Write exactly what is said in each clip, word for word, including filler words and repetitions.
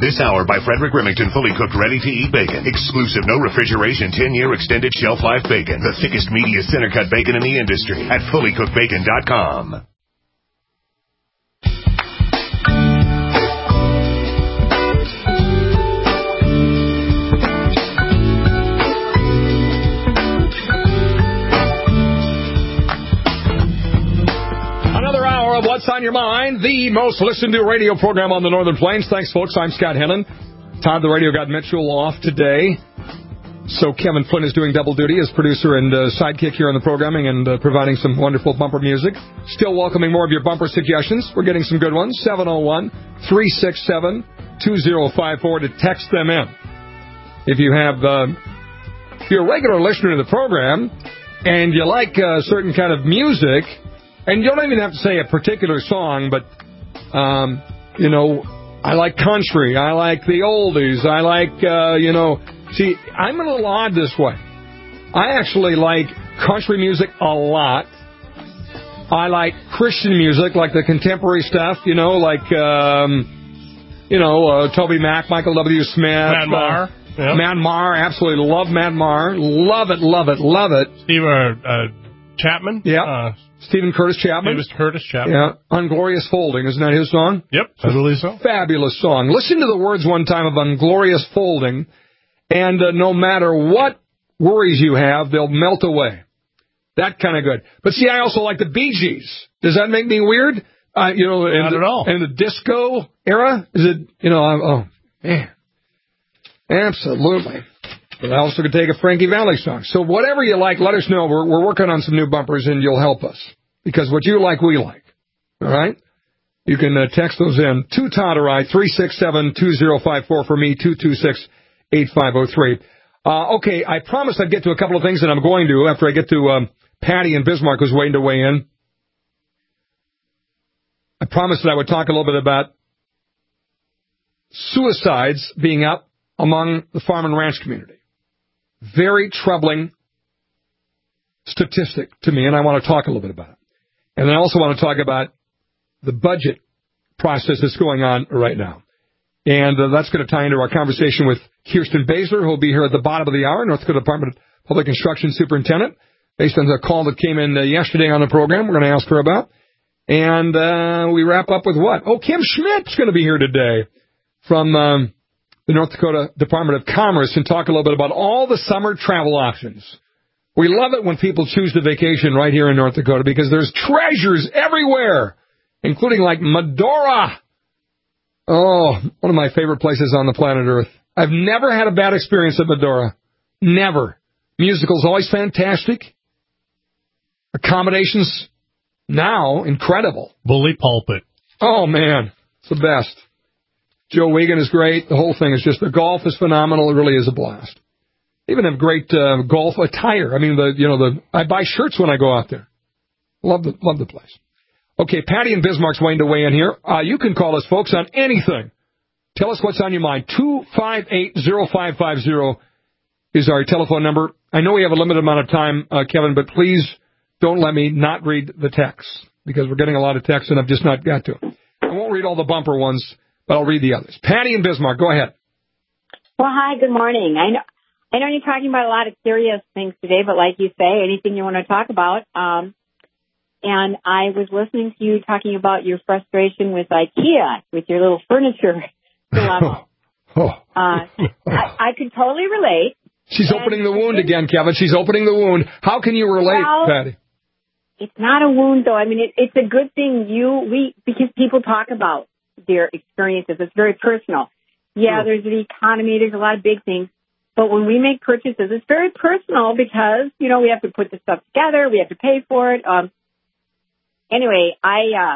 This hour by Frederick Remington, fully cooked, ready-to-eat bacon. Exclusive, no refrigeration, ten-year extended shelf life bacon. The thickest, meatiest, center-cut bacon in the industry at fully cooked bacon dot com. What's on your mind? The most listened to radio program on the Northern Plains. Thanks, folks. I'm Scott Hennon. Todd, the radio got Mitchell off today. So Kevin Flynn is doing double duty as producer and uh, sidekick here on the programming and uh, providing some wonderful bumper music. Still welcoming more of your bumper suggestions. We're getting some good ones. seven oh one, three six seven, two oh five four to text them in. If you have, uh, if you're a regular listener to the program and you like a certain kind of music, and you don't even have to say a particular song, but, um, you know, I like country. I like the oldies. I like, uh, you know, see, I'm a little odd this way. I actually like country music a lot. I like Christian music, like the contemporary stuff, you know, like, um, you know, uh, Toby Mac, Michael W. Smith. Mad Mar. Uh, yep. Mad Mar, absolutely love Mad Mar. Love it, love it, love it. Steve uh, uh, Chapman. Yeah. Uh, Stephen Curtis Chapman. Stephen Curtis Chapman. Yeah. Unglorious Folding. Isn't that his song? Yep. I believe so. Fabulous song. Listen to the words one time of Unglorious Folding, and uh, no matter what worries you have, they'll melt away. That kind of good. But see, I also like the Bee Gees. Does that make me weird? Uh, you know, in Not the, at all. In the disco era? Is it, you know, I'm, oh, man. Absolutely. But I also could take a Frankie Valli song. So whatever you like, let us know. We're, we're working on some new bumpers, and you'll help us. Because what you like, we like. All right? You can uh, text those in. To Todd or I, three six seven, two oh five four. For me, two two six, eight five oh three. Uh, okay, I promised I'd get to a couple of things, and I'm going to after I get to um, Patty and Bismarck, who's waiting to weigh in. I promised that I would talk a little bit about suicides being up among the farm and ranch community. Very troubling statistic to me, and I want to talk a little bit about it. And I also want to talk about the budget process that's going on right now. And uh, that's going to tie into our conversation with Kirsten Baszler, who will be here at the bottom of the hour, North Dakota Department of Public Instruction Superintendent, based on the call that came in uh, yesterday on the program. We're going to ask her about. And uh, we wrap up with what? Oh, Kim Schmidt's going to be here today from um, the North Dakota Department of Commerce and talk a little bit about all the summer travel options. We love it when people choose to vacation right here in North Dakota because there's treasures everywhere, including like Medora. Oh, one of my favorite places on the planet Earth. I've never had a bad experience at Medora. Never. Musical's always fantastic. Accommodations now incredible. Bully Pulpit. Oh, man. It's the best. Joe Wiegand is great. The whole thing is just, the golf is phenomenal. It really is a blast. They even have great uh, golf attire. I mean, the you know, the I buy shirts when I go out there. Love the love the place. Okay, Patty and Bismarck's waiting to weigh in here. Uh, you can call us, folks, on anything. Tell us what's on your mind. two five eight, oh five five oh is our telephone number. I know we have a limited amount of time, uh, Kevin, but please don't let me not read the texts because we're getting a lot of texts and I've just not got to. I won't read all the bumper ones, but I'll read the others. Patty and Bismarck, go ahead. Well, hi, good morning. I know. I know you're talking about a lot of serious things today, but like you say, anything you want to talk about. Um, and I was listening to you talking about your frustration with IKEA, with your little furniture dilemma. Oh. Uh, I, I could totally relate. She's and opening the wound again, Kevin. She's opening the wound. How can you relate, well, Patty? It's not a wound, though. I mean, it, it's a good thing you we because people talk about their experiences. It's very personal. Yeah, there's the economy. There's a lot of big things. But when we make purchases, it's very personal because, you know, we have to put the stuff together. We have to pay for it. Um, anyway, I, uh,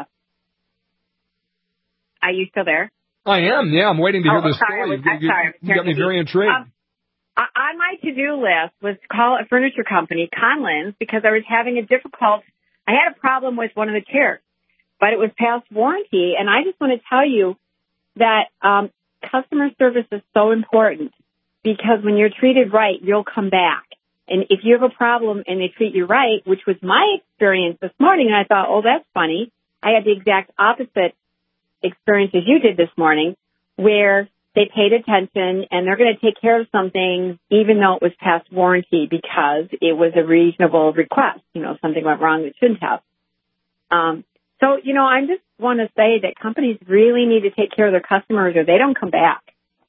are you still there? I am, yeah. I'm waiting to hear oh, this sorry, story. was, I'm you, sorry. You got me very intrigued. Um, on my to-do list was to call a furniture company, Conlins, because I was having a difficult, I had a problem with one of the chairs, but it was past warranty. And I just want to tell you that um, customer service is so important. Because when you're treated right, you'll come back. And if you have a problem and they treat you right, which was my experience this morning, and I thought, oh, that's funny. I had the exact opposite experience as you did this morning, where they paid attention, and they're going to take care of some things even though it was past warranty because it was a reasonable request. You know, something went wrong that shouldn't have. Um, so, you know, I just want to say that companies really need to take care of their customers or they don't come back.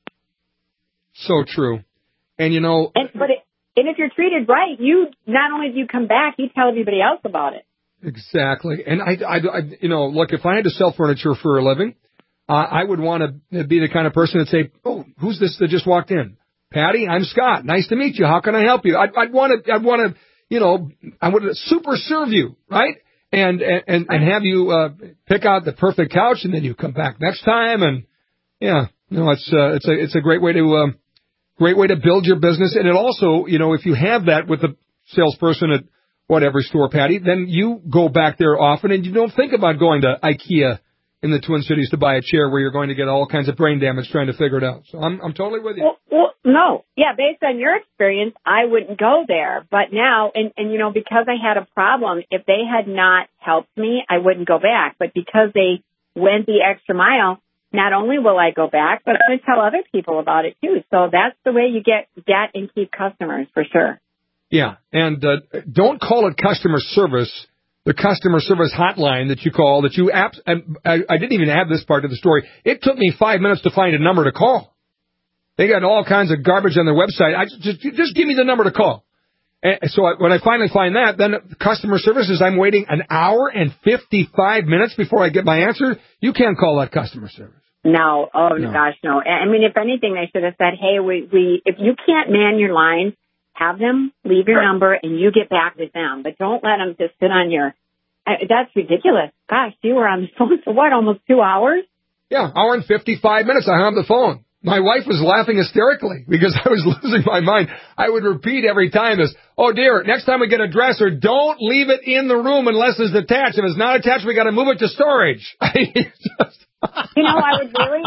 So true. And, you know... And, but it, and if you're treated right, you not only do you come back, you tell everybody else about it. Exactly. And, I, I, I you know, look, if I had to sell furniture for a living, uh, I would want to be the kind of person that say, oh, who's this that just walked in? Patty, I'm Scott. Nice to meet you. How can I help you? I'd, I'd want to, I'd want to, you know, I would super serve you, right? And, and, and have you, uh, pick out the perfect couch and then you come back next time. And yeah, no, it's, uh, it's a, it's a great way to, um, great way to build your business. And it also, you know, if you have that with the salesperson at whatever store, Patty, then you go back there often and you don't think about going to IKEA in the Twin Cities to buy a chair where you're going to get all kinds of brain damage trying to figure it out. So I'm, I'm totally with you. Well, well, no. Yeah, based on your experience, I wouldn't go there. But now, and, and, you know, because I had a problem, if they had not helped me, I wouldn't go back. But because they went the extra mile, not only will I go back, but I'm going to tell other people about it, too. So that's the way you get, get and keep customers, for sure. Yeah, and uh, don't call it customer service. The customer service hotline that you call, that you apps, and I, I didn't even add this part of the story. It took me five minutes to find a number to call. They got all kinds of garbage on their website. I just, just give me the number to call. And so I, when I finally find that, then customer services, I'm waiting an hour and fifty-five minutes before I get my answer. You can't call that customer service. No, oh no. gosh, no. I mean, if anything, they should have said, hey, we, we, if you can't man your line, have them leave your number and you get back with them. But don't let them just sit on your, I, that's ridiculous. Gosh, you were on the phone for what, almost two hours? Yeah, hour and fifty-five minutes I hung up the phone. My wife was laughing hysterically because I was losing my mind. I would repeat every time this, oh dear, next time we get a dresser, don't leave it in the room unless it's attached. If it's not attached, we got to move it to storage. Just... You know, I would really...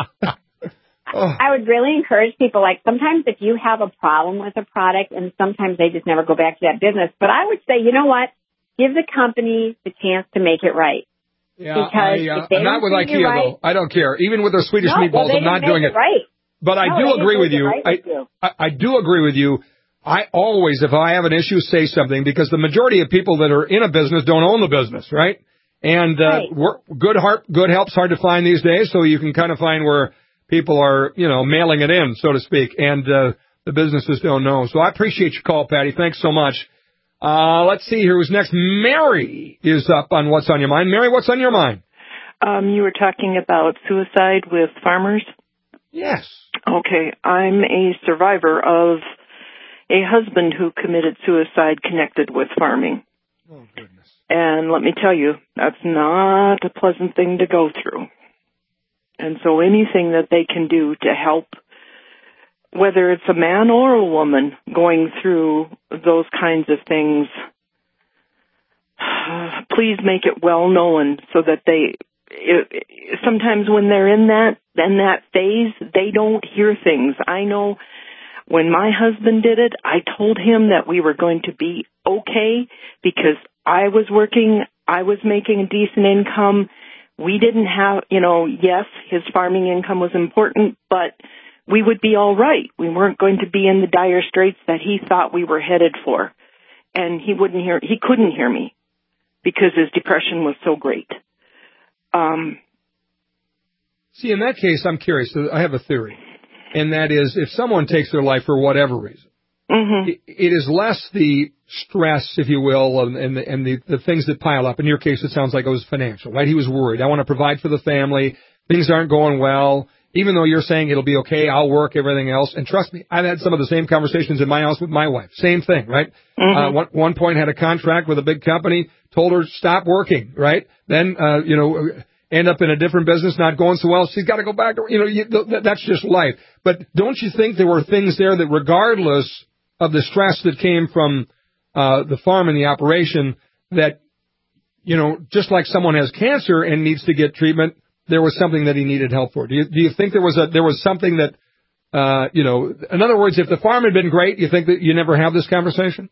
I would really encourage people, like, sometimes if you have a problem with a product, and sometimes they just never go back to that business, but I would say, you know what, give the company the chance to make it right. Yeah, because I, uh, if they I'm not don't with IKEA, right, though. I don't care. Even with their Swedish no, meatballs, well, I'm not doing it. it right. But I no, do agree with you. Right I, with you. I, I do agree with you. I always, if I have an issue, say something, because the majority of people that are in a business don't own the business, right? And uh, right. We're, good heart, good help's hard to find these days, so you can kind of find where people are, you know, mailing it in, so to speak, and uh, the businesses don't know. So I appreciate your call, Patty. Thanks so much. Uh, let's see here who's next. Mary is up on What's on Your Mind. Mary, what's on your mind? Um, you were talking about suicide with farmers? Yes. Okay. I'm a survivor of a husband who committed suicide connected with farming. Oh, goodness. And let me tell you, that's not a pleasant thing to go through. And so anything that they can do to help, whether it's a man or a woman going through those kinds of things, please make it well known so that they, it, sometimes when they're in that, in that phase, they don't hear things. I know when my husband did it, I told him that we were going to be okay because I was working, I was making a decent income. We didn't have, you know, yes, his farming income was important, but we would be all right. We weren't going to be in the dire straits that he thought we were headed for. And he wouldn't hear, he couldn't hear me because his depression was so great. Um, See, in that case, I'm curious. I have a theory, and that is if someone takes their life for whatever reason, mm-hmm. it, it is less the stress, if you will, and, the, and the, the things that pile up. In your case, it sounds like it was financial, right? He was worried. I want to provide for the family. Things aren't going well. Even though you're saying it'll be okay, I'll work, everything else. And trust me, I've had some of the same conversations in my house with my wife. Same thing, right? Mm-hmm. Uh, one, one point had a contract with a big company, told her stop working, right? Then, uh, you know, end up in a different business, not going so well. She's got to go back to, you know, you, th- that's just life. But don't you think there were things there that regardless of the stress that came from uh, the farm and the operation that, you know, just like someone has cancer and needs to get treatment, there was something that he needed help for. Do you, do you think there was a, there was something that, uh, you know, in other words, if the farm had been great, you think that you never have this conversation?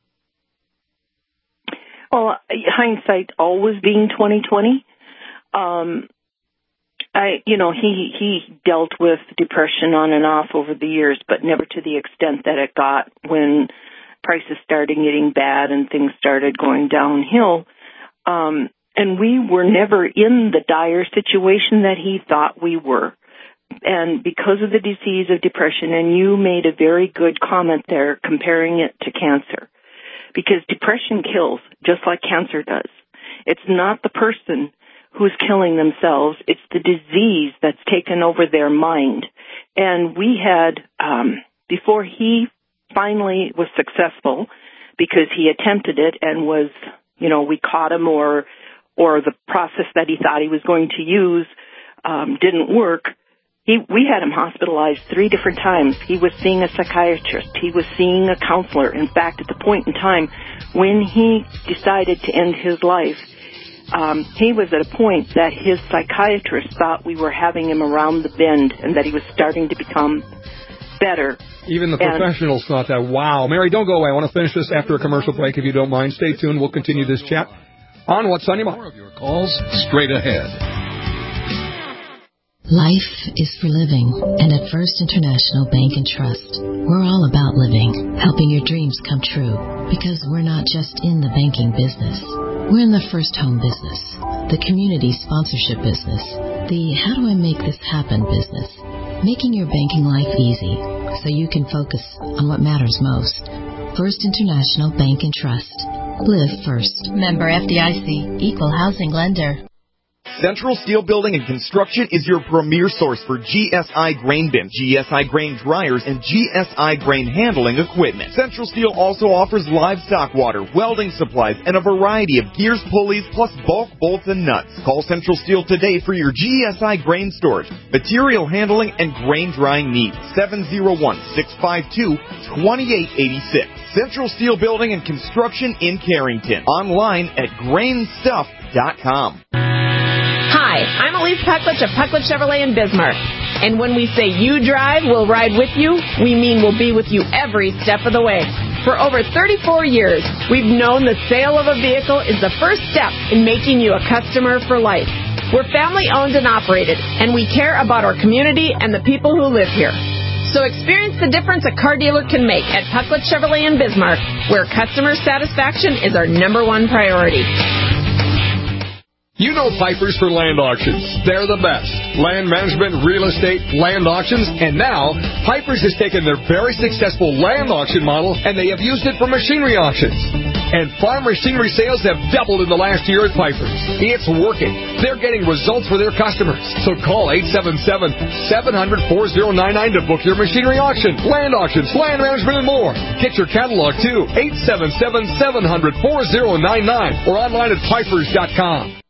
Well, hindsight always being twenty twenty. Um, I, you know, he, he dealt with depression on and off over the years, but never to the extent that it got when prices started getting bad and things started going downhill. Um, and we were never in the dire situation that he thought we were. And because of the disease of depression, and you made a very good comment there comparing it to cancer, because depression kills just like cancer does. It's not the person who's killing themselves. It's the disease that's taken over their mind. And we had, um, before he finally was successful, because he attempted it and was, you know, we caught him, or or the process that he thought he was going to use um, didn't work, he, we had him hospitalized three different times. He was seeing a psychiatrist. He was seeing a counselor. In fact, at the point in time when he decided to end his life, Um, he was at a point that his psychiatrist thought we were having him around the bend and that he was starting to become better. Even the and, professionals thought that. Wow. Mary, don't go away. I want to finish this after a commercial break, if you don't mind. Stay tuned. We'll continue this chat on What's on Your Mind. More of your calls straight ahead. Life is for living, and at First International Bank and Trust, we're all about living, helping your dreams come true, because we're not just in the banking business. We're in the first home business, the community sponsorship business, the how do I make this happen business, making your banking life easy so you can focus on what matters most. First International Bank and Trust. Live first. Member F D I C, Equal Housing Lender. Central Steel Building and Construction is your premier source for G S I grain bins, G S I grain dryers, and G S I grain handling equipment. Central Steel also offers livestock water, welding supplies, and a variety of gears, pulleys, plus bulk bolts and nuts. Call Central Steel today for your G S I grain storage, material handling, and grain drying needs. seven oh one, six five two, two eight eight six. Central Steel Building and Construction in Carrington. Online at grain stuff dot com. Hi, I'm Elise Pucklich of Pucklich Chevrolet in Bismarck. And when we say you drive, we'll ride with you, we mean we'll be with you every step of the way. For over thirty-four years, we've known the sale of a vehicle is the first step in making you a customer for life. We're family owned and operated, and we care about our community and the people who live here. So experience the difference a car dealer can make at Pucklich Chevrolet in Bismarck, where customer satisfaction is our number one priority. You know Pipers for Land Auctions. They're the best. Land management, real estate, land auctions, and now Pipers has taken their very successful land auction model and they have used it for machinery auctions. And farm machinery sales have doubled in the last year at Pipers. It's working. They're getting results for their customers. So call eight seven seven, seven hundred, four oh nine nine to book your machinery auction, land auctions, land management, and more. Get your catalog too. eight seven seven, seven hundred, four oh nine nine or online at pipers dot com.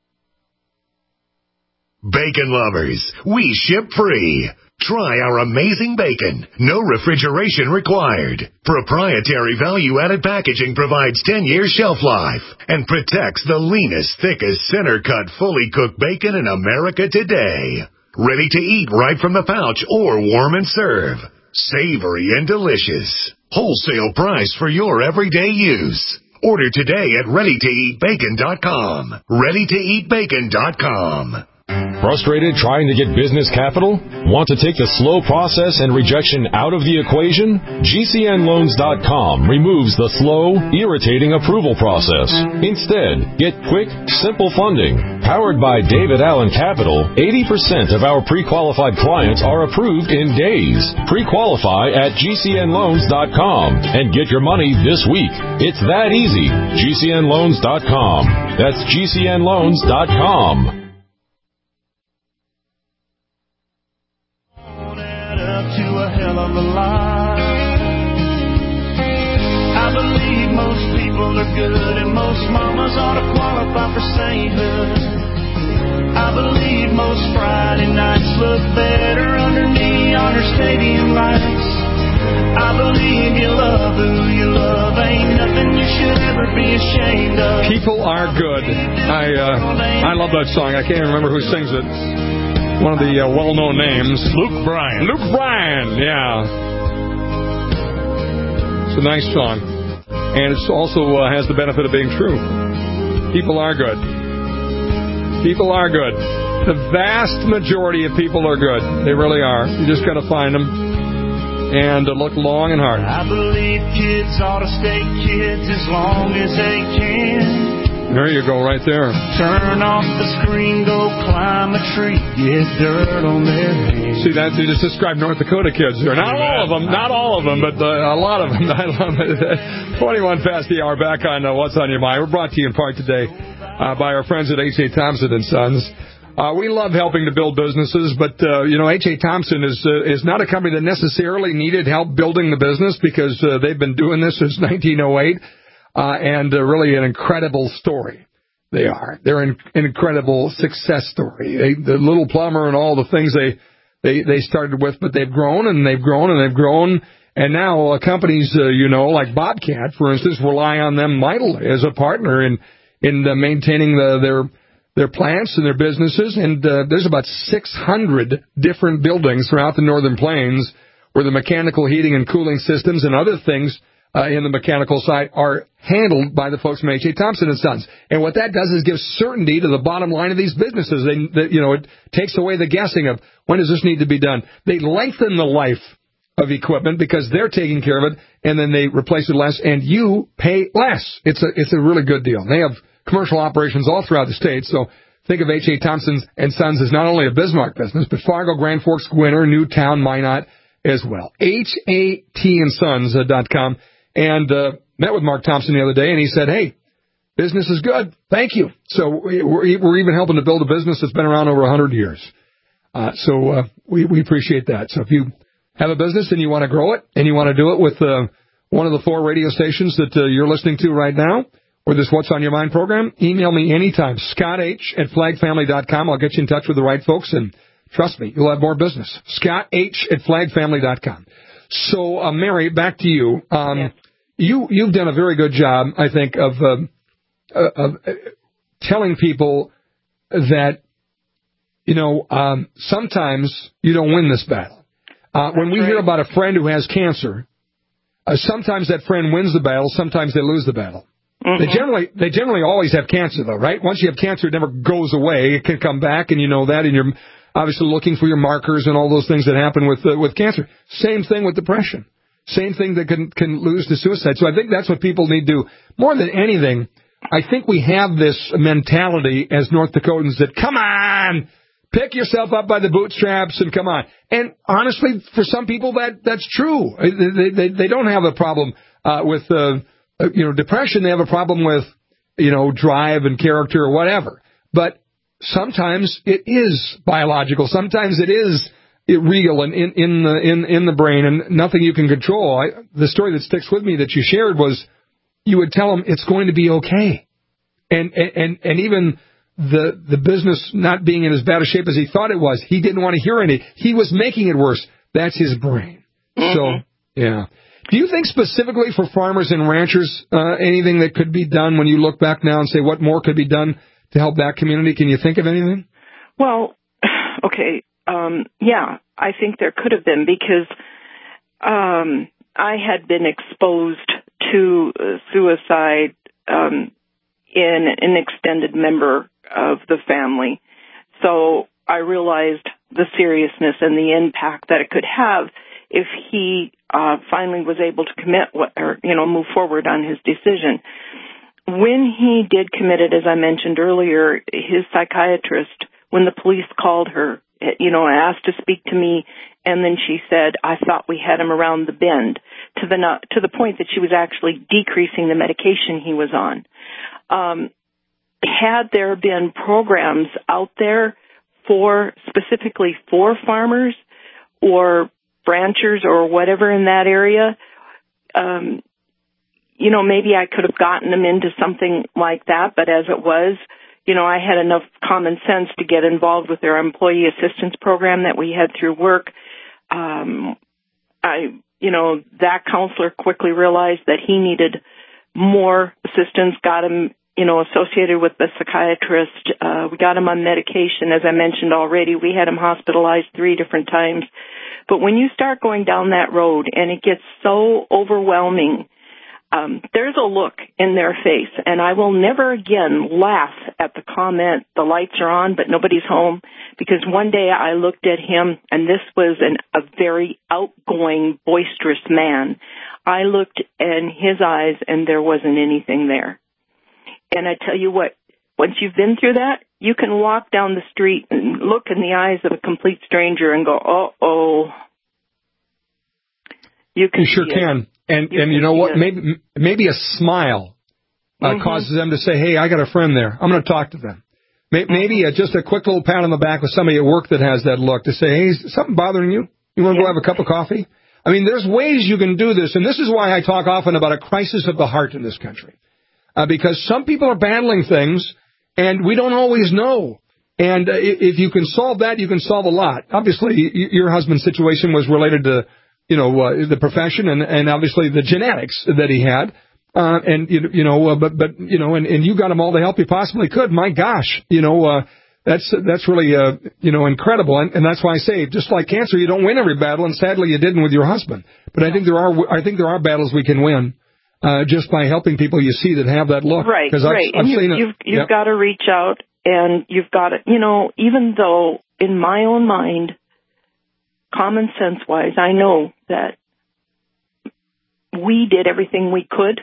Bacon lovers, we ship free. Try our amazing bacon. No refrigeration required. Proprietary value-added packaging provides ten year shelf life and protects the leanest, thickest, center-cut, fully cooked bacon in America today. Ready to eat right from the pouch or warm and serve. Savory and delicious. Wholesale price for your everyday use. Order today at ready to eat bacon dot com. ready to eat bacon dot com. Frustrated trying to get business capital? Want to take the slow process and rejection out of the equation? G C N loans dot com removes the slow, irritating approval process. Instead, get quick, simple funding. Powered by David Allen Capital, eighty percent of our pre-qualified clients are approved in days. Pre-qualify at G C N loans dot com and get your money this week. It's that easy. G C N loans dot com. That's G C N loans dot com. To a hell of a lot. I believe most people are good and most mamas ought to qualify for sainthood. I believe most Friday nights look better under neon or stadium lights. I believe you love who you love. Ain't nothing you should ever be ashamed of. People are good. I uh, I love that song. I can't remember who sings it. One of the uh, well-known names. Luke Bryan. Luke Bryan, yeah. It's a nice song. And it also uh, has the benefit of being true. People are good. People are good. The vast majority of people are good. They really are. You just got to find them and uh, look long and hard. I believe kids ought to stay kids as long as they can. There you go, right there. Turn off the screen, go climb a tree, get dirt on their hands. See, that you just described North Dakota kids there. Not all of them, not all of them, but uh, a lot of them. I love it. twenty-one past the hour, back on uh, What's on Your Mind. We're brought to you in part today uh, by our friends at H A. Thompson and Sons. Uh, we love helping to build businesses, but, uh, you know, H A. Thompson is uh, is not a company that necessarily needed help building the business because uh, they've been doing this since nineteen oh eight. Uh, and uh, really an incredible story. They are. They're an, an incredible success story. They, the little plumber and all the things they, they, they started with, but they've grown and they've grown and they've grown. And now uh, companies, uh, you know, like Bobcat, for instance, rely on them mightily as a partner in, in uh, maintaining the, their, their plants and their businesses. And uh, there's about six hundred different buildings throughout the Northern Plains where the mechanical heating and cooling systems and other things Uh, in the mechanical side are handled by the folks from H A. Thompson and Sons. And what that does is give certainty to the bottom line of these businesses. They, they, you know, it takes away the guessing of when does this need to be done. They lengthen the life of equipment because they're taking care of it, and then they replace it less, and you pay less. It's a, it's a really good deal. They have commercial operations all throughout the state, so think of H A. Thompson and Sons as not only a Bismarck business, but Fargo, Grand Forks, Gwinner, Newtown, Minot as well. H A T and Sons dot com. And uh, met with Mark Thompson the other day, and he said, hey, business is good. Thank you. So we're, we're even helping to build a business that's been around over one hundred years. Uh, so uh, we, we appreciate that. So if you have a business and you want to grow it, and you want to do it with uh, one of the four radio stations that uh, you're listening to right now, or this What's on Your Mind program, email me anytime, Scott H at flag family dot com. I'll get you in touch with the right folks, and trust me, you'll have more business. Scott H at flag family dot com. So, uh, Mary, back to you. Um, yeah. You, you've done a very good job, I think, of, um, uh, of uh, telling people that, you know, um, sometimes you don't win this battle. Uh, when we right. hear about a friend who has cancer, uh, sometimes that friend wins the battle, sometimes they lose the battle. Mm-hmm. They generally, they generally always have cancer, though, right? Once you have cancer, it never goes away. It can come back, and you know that, and you're obviously looking for your markers and all those things that happen with uh, with cancer. Same thing with depression. Same thing that can can lose to suicide. So I think that's what people need to do. More than anything, I think we have this mentality as North Dakotans that, come on, pick yourself up by the bootstraps and come on. And honestly, for some people, that that's true. They they, they don't have a problem uh, with uh, you know depression. They have a problem with you know drive and character or whatever. But sometimes it is biological. Sometimes it is real and in, in the in, in the brain and nothing you can control. I, the story that sticks with me that you shared was you would tell him it's going to be okay, and and and even the the business not being in as bad a shape as he thought it was, he didn't want to hear any. He was making it worse. That's his brain. Mm-hmm. So yeah. Do you think specifically for farmers and ranchers uh, anything that could be done when you look back now and say what more could be done to help that community? Can you think of anything? Well, okay. Um, yeah, I think there could have been because um, I had been exposed to uh, suicide um, in an extended member of the family. So I realized the seriousness and the impact that it could have if he uh, finally was able to commit what, or, you know, move forward on his decision. When he did commit it, as I mentioned earlier, his psychiatrist, when the police called her, you know, asked to speak to me, and then she said, I thought we had him around the bend, to the not, to the point that she was actually decreasing the medication he was on. Um, had there been programs out there for, specifically for farmers or ranchers or whatever in that area, um, you know, maybe I could have gotten them into something like that, but as it was, you know, I had enough common sense to get involved with their employee assistance program that we had through work. Um, I, you know, that counselor quickly realized that he needed more assistance, got him, you know, associated with the psychiatrist. Uh, we got him on medication. As I mentioned already, we had him hospitalized three different times. But when you start going down that road and it gets so overwhelming, um, there's a look in their face, and I will never again laugh at the comment, the lights are on, but nobody's home, because one day I looked at him, and this was an, a very outgoing, boisterous man. I looked in his eyes, and there wasn't anything there. And I tell you what, once you've been through that, you can walk down the street and look in the eyes of a complete stranger and go, uh-oh. You, can you sure can. And you and you know what? It. Maybe maybe a smile uh, mm-hmm. causes them to say, hey, I got a friend there. I'm going to talk to them. Maybe, maybe a, just a quick little pat on the back with somebody at work that has that look to say, hey, is something bothering you? You want to yeah. go have a cup of coffee? I mean, there's ways you can do this, and this is why I talk often about a crisis of the heart in this country. Uh, because some people are battling things, and we don't always know. And uh, if you can solve that, you can solve a lot. Obviously, y- your husband's situation was related to, you know, uh, the profession and, and obviously the genetics that he had. Uh, and, you, you know, uh, but, but, you know, and, and you got him all the help you possibly could. My gosh, you know, uh, that's, that's really, uh, you know, incredible. And, and that's why I say, just like cancer, you don't win every battle. And sadly, you didn't with your husband. But I think there are, I think there are battles we can win, uh, just by helping people you see that have that look. Right, I've, right. I've and you, seen it. You've, you've yep. got to reach out, and you've got to, you know, even though in my own mind, common sense wise, I know that we did everything we could.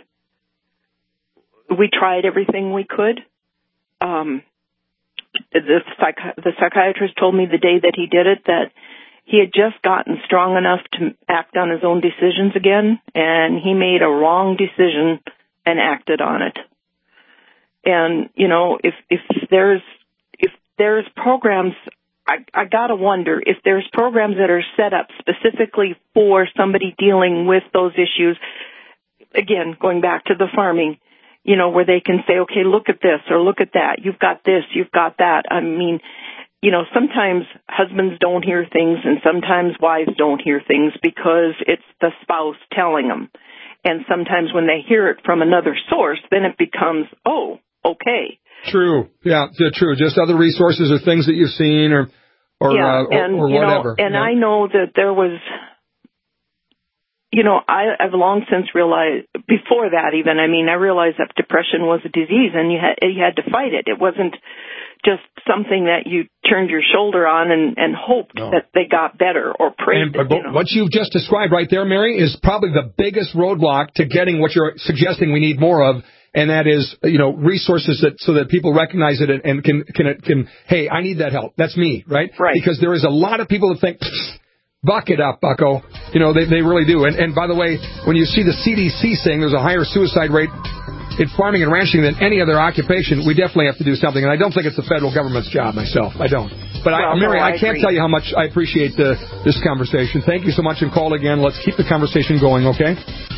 We tried everything we could. Um, the, psych- the psychiatrist told me the day that he did it that he had just gotten strong enough to act on his own decisions again, and he made a wrong decision and acted on it. And, you know, if, if there's, if there's programs, I, I gotta wonder if there's programs that are set up specifically for somebody dealing with those issues, again, going back to the farming, you know, where they can say, okay, look at this or look at that. You've got this, you've got that. I mean, you know, sometimes husbands don't hear things and sometimes wives don't hear things because it's the spouse telling them. And sometimes when they hear it from another source, then it becomes, oh, okay. True. Yeah, true. Just other resources or things that you've seen or or, yeah, uh, or, and, or you whatever. Know, and yeah. I know that there was, you know, I, I've long since realized, before that even, I mean, I realized that depression was a disease and you had, you had to fight it. It wasn't just something that you turned your shoulder on and, and hoped no. that they got better or prayed. And, that, you know. What you've just described right there, Mary, is probably the biggest roadblock to getting what you're suggesting we need more of. And that is, you know, resources that so that people recognize it and, and can, can, can, hey, I need that help. That's me, right? Right. Because there is a lot of people that think, buck it up, bucko. You know, they, they really do. And, and by the way, when you see the C D C saying there's a higher suicide rate in farming and ranching than any other occupation, we definitely have to do something. And I don't think it's the federal government's job myself. I don't. But, well, I, Mary, no, I, I can't agree. tell you how much I appreciate the, this conversation. Thank you so much and call again. Let's keep the conversation going, okay?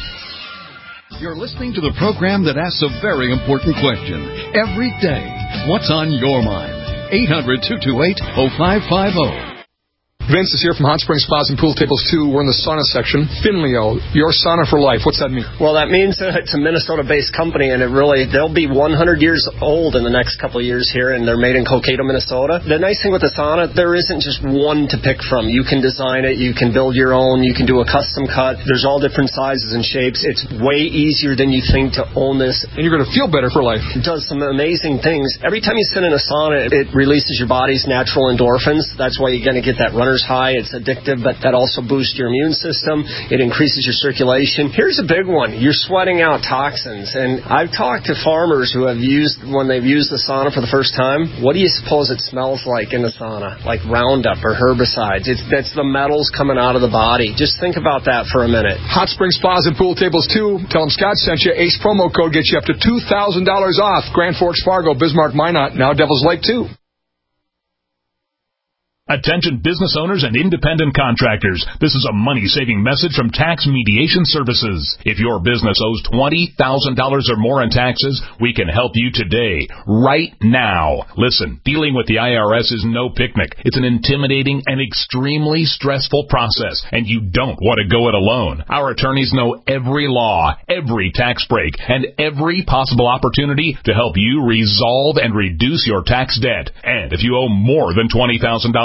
You're listening to the program that asks a very important question every day. What's on your mind? eight hundred, two two eight, oh five five oh. Vince is here from Hot Springs Spas and Pool Tables two. We're in the sauna section. Finleo, your sauna for life. What's that mean? Well, that means uh, it's a Minnesota-based company, and it really they'll be one hundred years old in the next couple of years here, and they're made in Cokato, Minnesota. The nice thing with the sauna, there isn't just one to pick from. You can design it. You can build your own. You can do a custom cut. There's all different sizes and shapes. It's way easier than you think to own this. And you're going to feel better for life. It does some amazing things. Every time you sit in a sauna, it releases your body's natural endorphins. That's why you're going to get that runner's high. It's addictive, but that also boosts your immune system. It increases your circulation. Here's a big one. You're sweating out toxins. And I've talked to farmers who have used, when they've used the sauna for the first time, what do you suppose it smells like in the sauna? Like Roundup or herbicides. It's, that's the metals coming out of the body. Just think about that for a minute. Hot Springs Spas and Pool Tables two. Tell them Scott sent you. ACE promo code gets you up to two thousand dollars off. Grand Forks, Fargo, Bismarck, Minot, now Devil's Lake too. Attention business owners and independent contractors. This is a money-saving message from Tax Mediation Services. If your business owes twenty thousand dollars or more in taxes, we can help you today, right now. Listen, dealing with the I R S is no picnic. It's an intimidating and extremely stressful process, and you don't want to go it alone. Our attorneys know every law, every tax break, and every possible opportunity to help you resolve and reduce your tax debt. And if you owe more than twenty thousand dollars,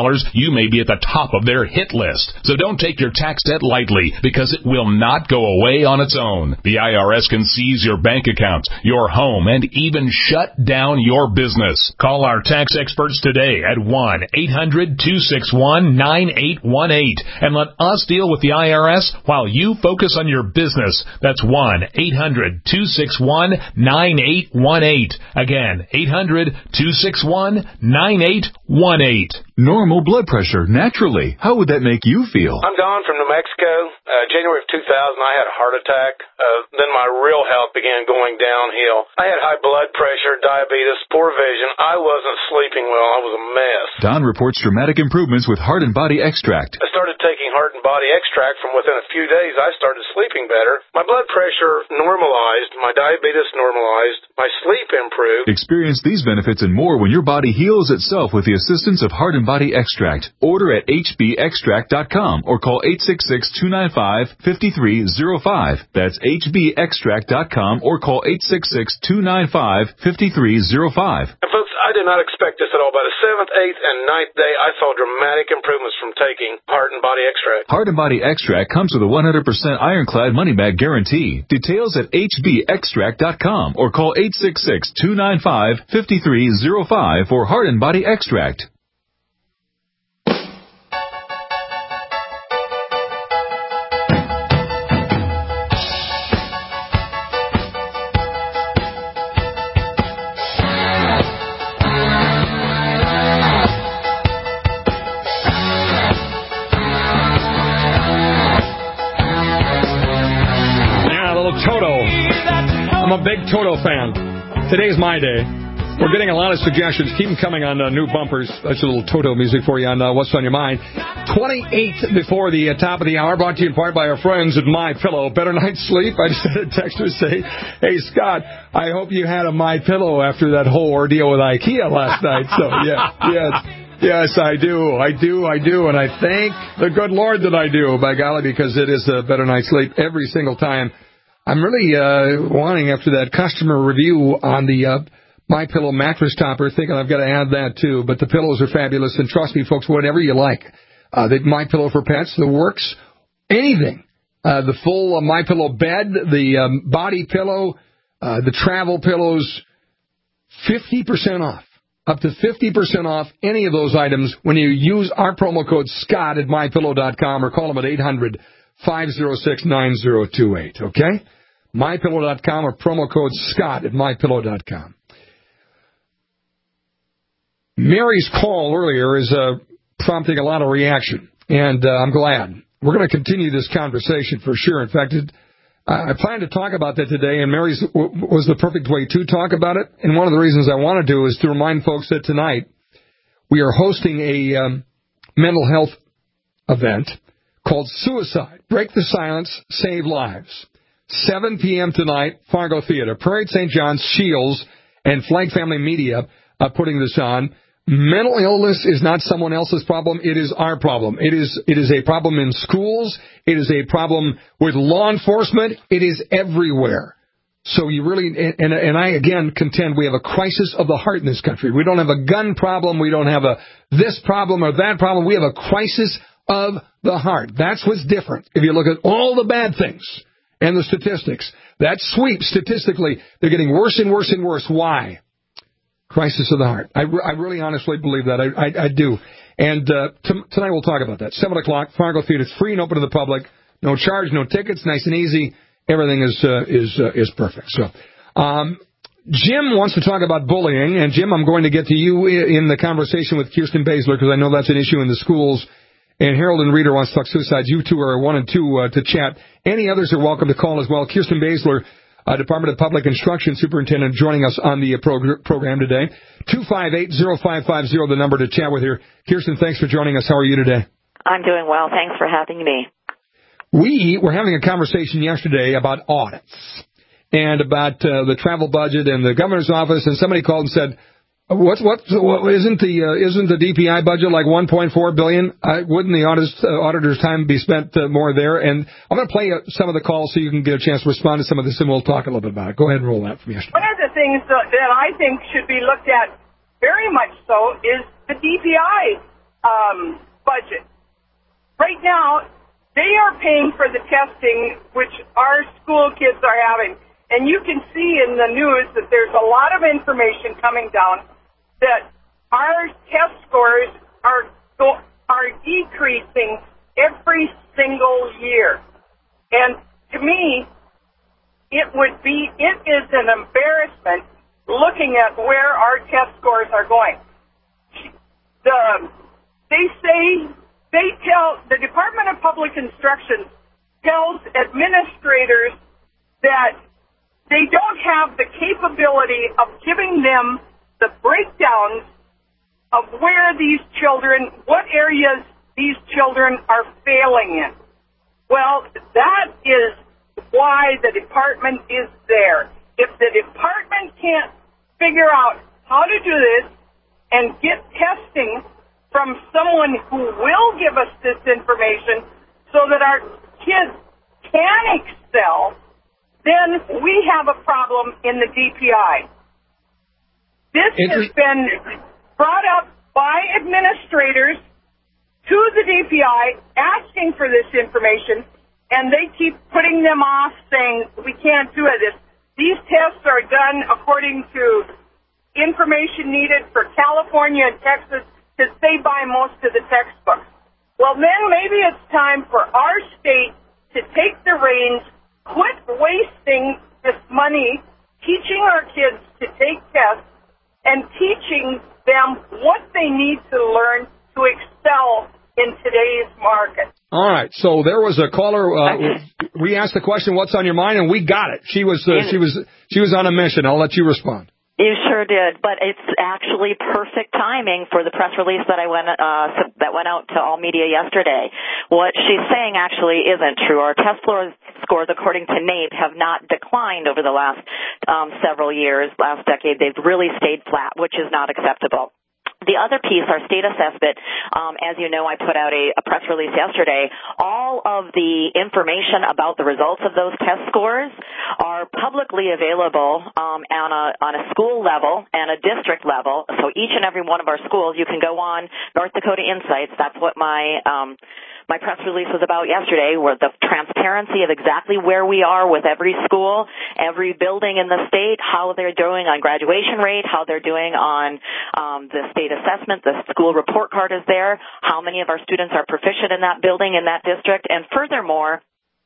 dollars, you may be at the top of their hit list. So don't take your tax debt lightly, because it will not go away on its own. The I R S can seize your bank account, your home, and even shut down your business. Call our tax experts today at one eight hundred two six one nine eight one eight and let us deal with the I R S while you focus on your business. That's one eight hundred two six one nine eight one eight. Again, eight hundred two six one nine eight one eight. Normal blood pressure, naturally. How would that make you feel? I'm Don from New Mexico. Uh, January of two thousand, I had a heart attack. Uh, then my real health began going downhill. I had high blood pressure, diabetes, poor vision. I wasn't sleeping well. I was a mess. Don reports dramatic improvements with Heart and Body Extract. I started taking Heart and Body Extract. From within a few days, I started sleeping better. My blood pressure normalized. My diabetes normalized. My sleep improved. Experience these benefits and more when your body heals itself with the assistance of Heart and Body Extract. Order at h b extract dot com or call eight six six two nine five five three zero five. That's h b extract dot com or call eight six six two nine five five three zero five. And folks, I did not expect this at all. By the seventh, eighth, and ninth day, I saw dramatic improvements from taking Heart and Body Extract. Heart and Body Extract comes with a one hundred percent ironclad money-back guarantee. Details at h b extract dot com or call eight six six two nine five five three zero five for Heart and Body Extract. I'm a big Toto fan. Today's my day. We're getting a lot of suggestions. Keep them coming on uh, new bumpers. That's a little Toto music for you on uh, What's on Your Mind. twenty-eight before the uh, top of the hour, brought to you in part by our friends at My Pillow. Better night's sleep. I just had a texter say, hey, Scott, I hope you had a My Pillow after that whole ordeal with IKEA last night. So, yeah, yes. Yes, I do. I do. I do. And I thank the good Lord that I do, by golly, because it is a better night's sleep every single time. I'm really uh, wanting, after that customer review on the uh, My Pillow mattress topper, thinking I've got to add that too. But the pillows are fabulous, and trust me, folks, whatever you like. Uh, the My Pillow for Pets, the works, anything. Uh, the full uh, My Pillow bed, the um, body pillow, uh, the travel pillows, fifty percent off. Up to fifty percent off any of those items when you use our promo code Scott at my pillow dot com or call them at eight hundred five oh six nine oh two eight, okay? my pillow dot com or promo code Scott at my pillow dot com. Mary's call earlier is uh, prompting a lot of reaction, and uh, I'm glad. We're going to continue this conversation for sure. In fact, it, I plan to talk about that today, and Mary's w- was the perfect way to talk about it. And one of the reasons I want to do is to remind folks that tonight we are hosting a um, mental health event called Suicide. Break the Silence, Save Lives. seven p.m. tonight, Fargo Theater. Prairie Saint John's, Shields, and Flag Family Media are putting this on. Mental illness is not someone else's problem. It is our problem. It is it is a problem in schools. It is a problem with law enforcement. It is everywhere. So you really, and, and I again contend we have a crisis of the heart in this country. We don't have a gun problem. We don't have a this problem or that problem. We have a crisis of the heart. That's what's different. If you look at all the bad things and the statistics, that sweep statistically, they're getting worse and worse and worse. Why? Crisis of the heart. I, I really honestly believe that. I, I, I do. And uh, t- tonight we'll talk about that. seven o'clock, Fargo Theater. It's free and open to the public. No charge, no tickets. Nice and easy. Everything is uh, is uh, is perfect. So, um, Jim wants to talk about bullying. And, Jim, I'm going to get to you in the conversation with Kirsten Baszler because I know that's an issue in the schools. And Harold and Reader wants to talk suicides. You two are one and two uh, to chat. Any others are welcome to call as well. Kirsten Baszler, Uh, Department of Public Instruction Superintendent, joining us on the uh, prog- program today. two five eight, oh five five oh, the number to chat with her. Kirsten, thanks for joining us. How are you today? I'm doing well. Thanks for having me. We were having a conversation yesterday about audits and about uh, the travel budget and the governor's office, and somebody called and said, What's what? what isn't the uh, isn't the D P I budget like one point four billion dollars? Uh, wouldn't the auditors, uh, auditor's time be spent uh, more there? And I'm going to play uh, some of the calls so you can get a chance to respond to some of this, and we'll talk a little bit about it. Go ahead and roll that from yesterday. One of the things that I think should be looked at very much so is the D P I. um, budget. Right now, they are paying for the testing, which our school kids are having. And you can see in the news that there's a lot of information coming down that our test scores are go- are decreasing every single year. And to me, it would be, it is an embarrassment looking at where our test scores are going. The, they say, they tell, the Department of Public Instruction tells administrators that they don't have the capability of giving them the breakdowns of where these children, what areas these children are failing in. Well, that is why the department is there. If the department can't figure out how to do this and get testing from someone who will give us this information so that our kids can excel, then we have a problem in the D P I. This Inter- has been brought up by administrators to the D P I asking for this information, and they keep putting them off, saying we can't do it. These tests are done according to information needed for California and Texas because they buy most of the textbooks. Well, then maybe it's time for our state to take the reins, quit wasting this money, teaching our kids to take tests, and teaching them what they need to learn to excel in today's market. All right, so there was a caller. Uh, we asked the question, "What's on your mind?" and we got it. She was uh, she was she was on a mission. I'll let you respond. You sure did, but it's actually perfect timing for the press release that I went uh, that went out to all media yesterday. What she's saying actually isn't true. Our test scores, according to NAEP, have not declined over the last um, several years, last decade. They've really stayed flat, which is not acceptable. The other piece, our state assessment, um, as you know, I put out a, a press release yesterday. All of the information about the results of those test scores are publicly available um, on a on a school level and a district level. So each and every one of our schools, you can go on North Dakota Insights. That's what my um, my press release was about yesterday, where the transparency of exactly where we are with every school, every building in the state, how they're doing on graduation rate, how they're doing on um, the state assessment. The school report card is there, how many of our students are proficient in that building, in that district, and furthermore,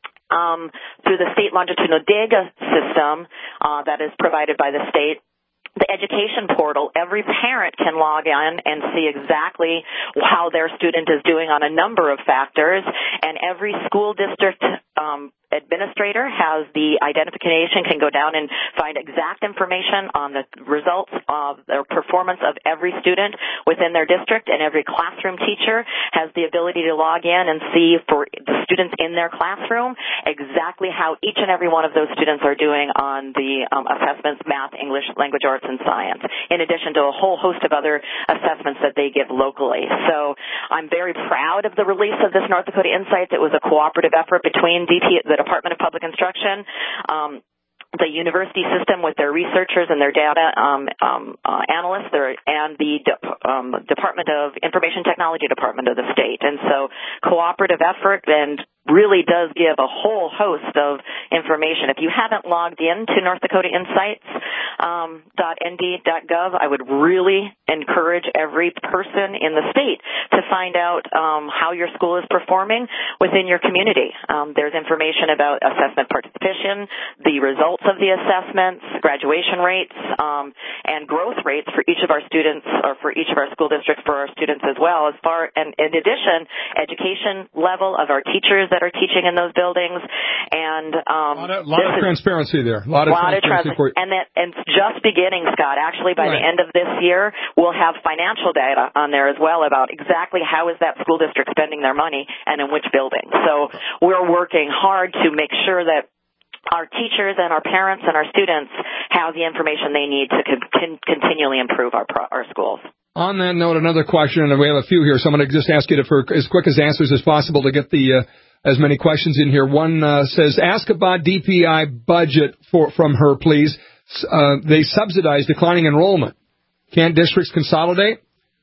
um, through the state longitudinal data system uh, that is provided by the state, the education portal, every parent can log in and see exactly how their student is doing on a number of factors, and every school district um, administrator has the identification, can go down and find exact information on the results of their performance of every student within their district, and every classroom teacher has the ability to log in and see for the students in their classroom exactly how each and every one of those students are doing on the um, assessments, math, English, language arts, and science, in addition to a whole host of other assessments that they give locally. So I'm very proud of the release of this North Dakota Insights. It was a cooperative effort between D P, the Department of Public Instruction, um, the university system with their researchers and their data um, um, uh, analysts, their, and the de- um, Department of Information Technology Department of the state. And so cooperative effort and really does give a whole host of information. If you haven't logged in to North Dakota Insights um, .N D dot gov, I would really encourage every person in the state to find out um, how your school is performing within your community. Um, there's information about assessment participation, the results of the assessments, graduation rates, um, and growth rates for each of our students, or for each of our school districts for our students as well. As far, and in addition, education level of our teachers that are teaching in those buildings, and um, a lot of, lot of transparency there. A lot of lot transparency of trans- for you. and that and it's just beginning, Scott. Actually, by right. the end of this year, we'll have financial data on there as well about exactly how is that school district spending their money and in which building. So we're working hard to make sure that our teachers and our parents and our students have the information they need to con- continually improve our pro- our schools. On that note, another question, and we have a few here, so I'm going to just ask you to, for as quick as answers as possible to get the uh, as many questions in here. One uh, says, ask about D P I budget for from her, please. Uh, they subsidize declining enrollment. Can't districts consolidate?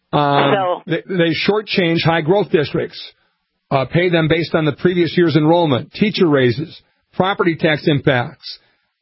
Um, So- they, they shortchange high growth districts, uh, pay them based on the previous year's enrollment, teacher raises, property tax impacts.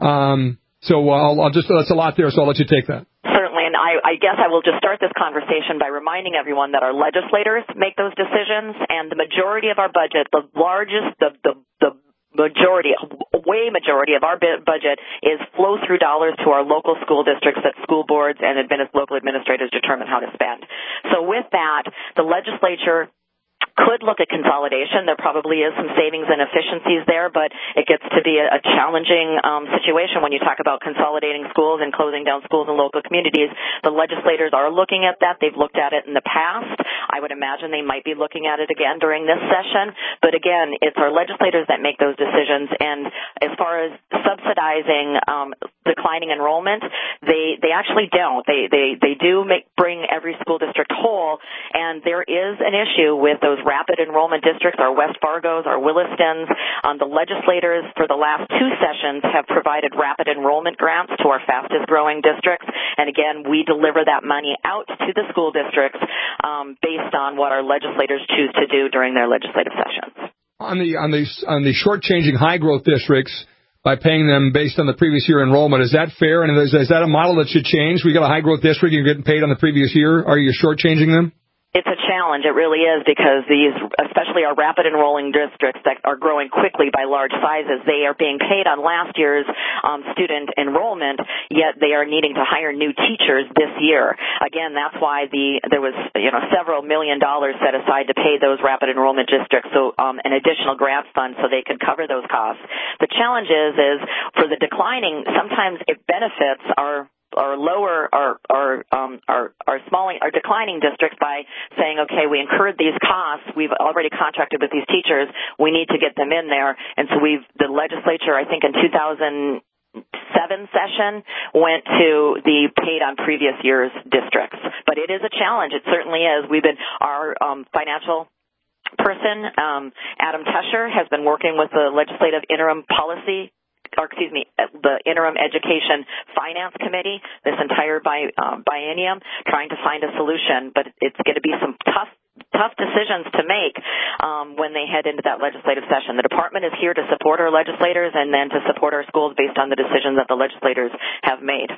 Um, so I'll, I'll just, that's a lot there, so I'll let you take that. Certainly, and I, I guess I will just start this conversation by reminding everyone that our legislators make those decisions, and the majority of our budget, the largest, the, the, the majority, way majority of our budget is flow-through dollars to our local school districts that school boards and administ- local administrators determine how to spend. So with that, the legislature could look at consolidation. There probably is some savings and efficiencies there, but it gets to be a, a challenging um, situation when you talk about consolidating schools and closing down schools in local communities. The legislators are looking at that. They've looked at it in the past. I would imagine they might be looking at it again during this session. But again, it's our legislators that make those decisions. And as far as subsidizing um, declining enrollment, they they actually don't. They they they do make bring every school district whole, and there is an issue with those rapid enrollment districts, our West Fargos, our Willistons. Um, the legislators for the last two sessions have provided rapid enrollment grants to our fastest growing districts. And again, we deliver that money out to the school districts um, based on what our legislators choose to do during their legislative sessions. On the on the on the shortchanging high growth districts by paying them based on the previous year enrollment, is that fair? And is, is that a model that should change? We got a high growth district, you're getting paid on the previous year. Are you shortchanging them? It's a challenge. It really is, because these, especially our rapid enrolling districts that are growing quickly by large sizes, they are being paid on last year's um, student enrollment, yet they are needing to hire new teachers this year. Again, that's why the there was you know several million dollars set aside to pay those rapid enrollment districts, so um, an additional grant fund so they could cover those costs. The challenge is, is for the declining, sometimes it benefits our or lower our our um our our small our declining districts by saying, okay, we incurred these costs, we've already contracted with these teachers, we need to get them in there. And so we've the legislature, I think in two thousand seven session, went to the paid on previous year's districts. But it is a challenge. It certainly is. We've been our um financial person, um Adam Tusher, has been working with the legislative interim policy or excuse me, the Interim Education Finance Committee this entire bi, uh, biennium, trying to find a solution. But it's going to be some tough tough decisions to make um, when they head into that legislative session. The department is here to support our legislators and then to support our schools based on the decisions that the legislators have made.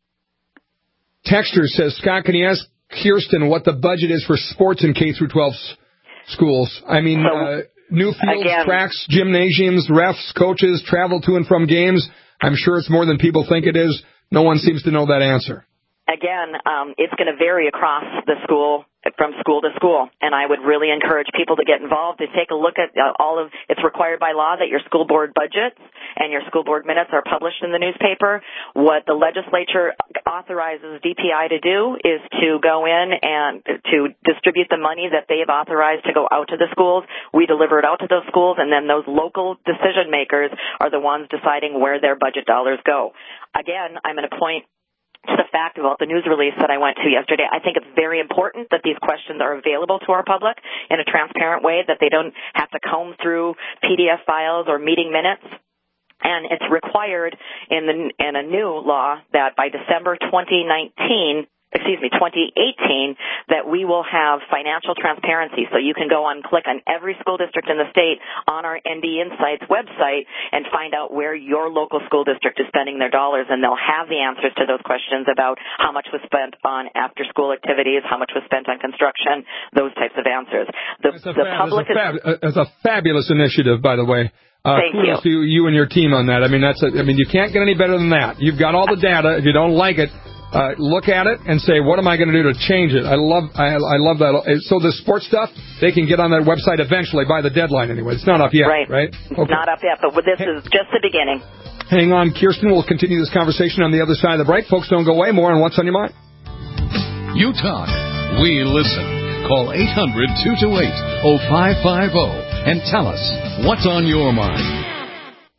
Texter says, Scott, can you ask Kirsten what the budget is for sports in K through twelve schools? I mean, so, uh, new fields, Again, tracks, gymnasiums, refs, coaches, travel to and from games. I'm sure it's more than people think it is. No one seems to know that answer. Again, um, it's going to vary across the school, from school to school, and I would really encourage people to get involved, to take a look at uh, all of, it's required by law that your school board budgets and your school board minutes are published in the newspaper. What the legislature authorizes D P I to do is to go in and to distribute the money that they have authorized to go out to the schools. We deliver it out to those schools, and then those local decision makers are the ones deciding where their budget dollars go. Again, I'm going to point to the fact about the news release that I went to yesterday. I think it's very important that these questions are available to our public in a transparent way, that they don't have to comb through P D F files or meeting minutes. And it's required in the in a new law that by December twenty nineteen, excuse me, twenty eighteen, that we will have financial transparency. So you can go on, click on every school district in the state on our N D Insights website and find out where your local school district is spending their dollars, and they'll have the answers to those questions about how much was spent on after-school activities, how much was spent on construction, those types of answers. The, the fab, public it's a, fab, is, it's a fabulous initiative, by the way. Uh, Thank kudos you. to you and your team on that. I mean, that's a, I mean, you can't get any better than that. You've got all the data. If you don't like it, Uh, look at it and say, what am I going to do to change it? I love I, I love that. So the sports stuff, they can get on that website eventually by the deadline anyway. It's not up yet, right? right? Okay. Not up yet, but this is just the beginning. Hang on, Kirsten. We'll continue this conversation on the other side of the break. Folks, don't go away. More on What's on Your Mind. You talk. We listen. Call eight hundred, two two eight, oh five five oh and tell us what's on your mind.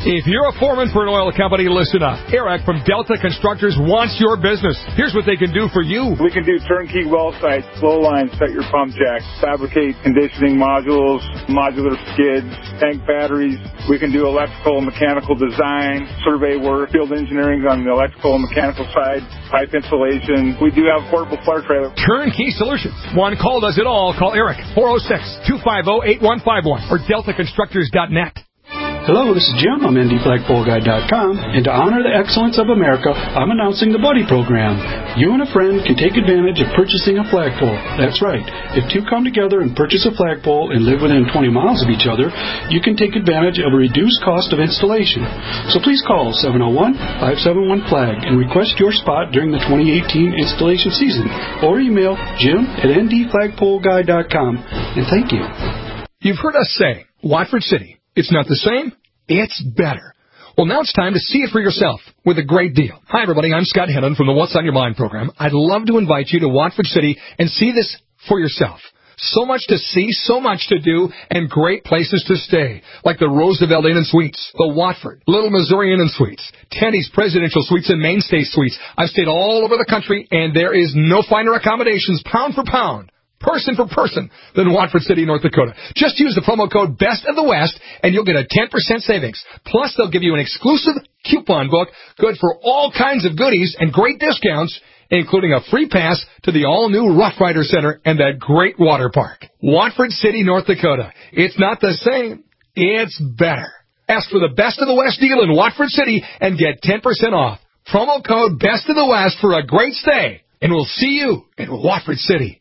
If you're a foreman for an oil company, listen up. Eric from Delta Constructors wants your business. Here's what they can do for you. We can do turnkey well sites, flow lines, set your pump jacks, fabricate conditioning modules, modular skids, tank batteries. We can do electrical and mechanical design, survey work, field engineering on the electrical and mechanical side, pipe installation. We do have portable flare trailer. Turnkey solutions. One call does it all. Call Eric, four oh six, two five oh, eight one five one or delta constructors dot net. Hello, this is Jim. I'm N D flagpole guy dot com, and to honor the excellence of America, I'm announcing the Buddy Program. You and a friend can take advantage of purchasing a flagpole. That's right. If two come together and purchase a flagpole and live within twenty miles of each other, you can take advantage of a reduced cost of installation. So please call seven oh one, five seven one, flag and request your spot during the twenty eighteen installation season, or email Jim at N D flagpole guy dot com. And thank you. You've heard us say, Watford City. It's not the same, it's better. Well, now it's time to see it for yourself with a great deal. Hi, everybody. I'm Scott Hennon from the What's on Your Mind program. I'd love to invite you to Watford City and see this for yourself. So much to see, so much to do, and great places to stay, like the Roosevelt Inn and Suites, the Watford, Little Missouri Inn and Suites, Tenny's Presidential Suites, and Mainstay Suites. I've stayed all over the country, and there is no finer accommodations, pound for pound, person for person, than Watford City, North Dakota. Just use the promo code Best of the West, and you'll get a ten percent savings. Plus, they'll give you an exclusive coupon book, good for all kinds of goodies and great discounts, including a free pass to the all-new Rough Rider Center and that great water park. Watford City, North Dakota. It's not the same. It's better. Ask for the Best of the West deal in Watford City and get ten percent off. Promo code Best of the West for a great stay. And we'll see you in Watford City.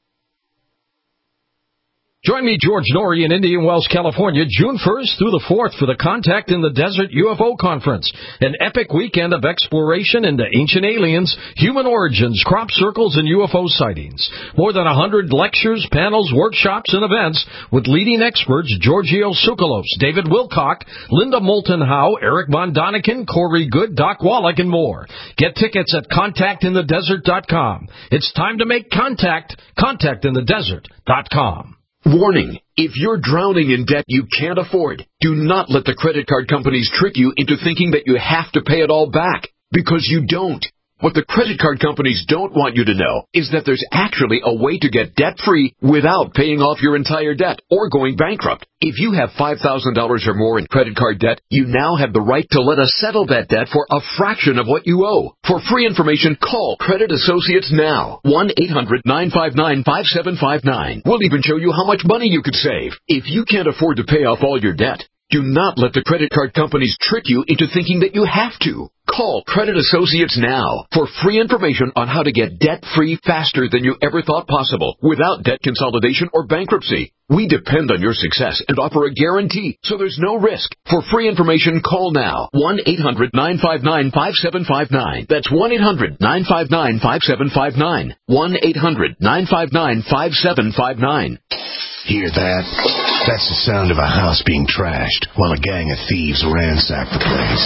Join me, George Norrie, in Indian Wells, California, June first through the fourth for the Contact in the Desert U F O Conference, an epic weekend of exploration into ancient aliens, human origins, crop circles, and U F O sightings. More than one hundred lectures, panels, workshops, and events with leading experts Giorgio Tsoukalos, David Wilcock, Linda Moulton Howe, Eric Von Daniken, Corey Good, Doc Wallach, and more. Get tickets at contact in the desert dot com. It's time to make contact. contact in the desert dot com. Warning, if you're drowning in debt you can't afford, do not let the credit card companies trick you into thinking that you have to pay it all back, because you don't. What the credit card companies don't want you to know is that there's actually a way to get debt-free without paying off your entire debt or going bankrupt. If you have five thousand dollars or more in credit card debt, you now have the right to let us settle that debt for a fraction of what you owe. For free information, call Credit Associates now. one eight hundred nine five nine five seven five nine. We'll even show you how much money you could save. If you can't afford to pay off all your debt, do not let the credit card companies trick you into thinking that you have to. Call Credit Associates now for free information on how to get debt-free faster than you ever thought possible without debt consolidation or bankruptcy. We depend on your success and offer a guarantee, so there's no risk. For free information, call now. one eight hundred nine five nine five seven five nine. That's one eight hundred nine five nine five seven five nine. one eight hundred nine five nine five seven five nine. Hear that? That's the sound of a house being trashed while a gang of thieves ransack the place.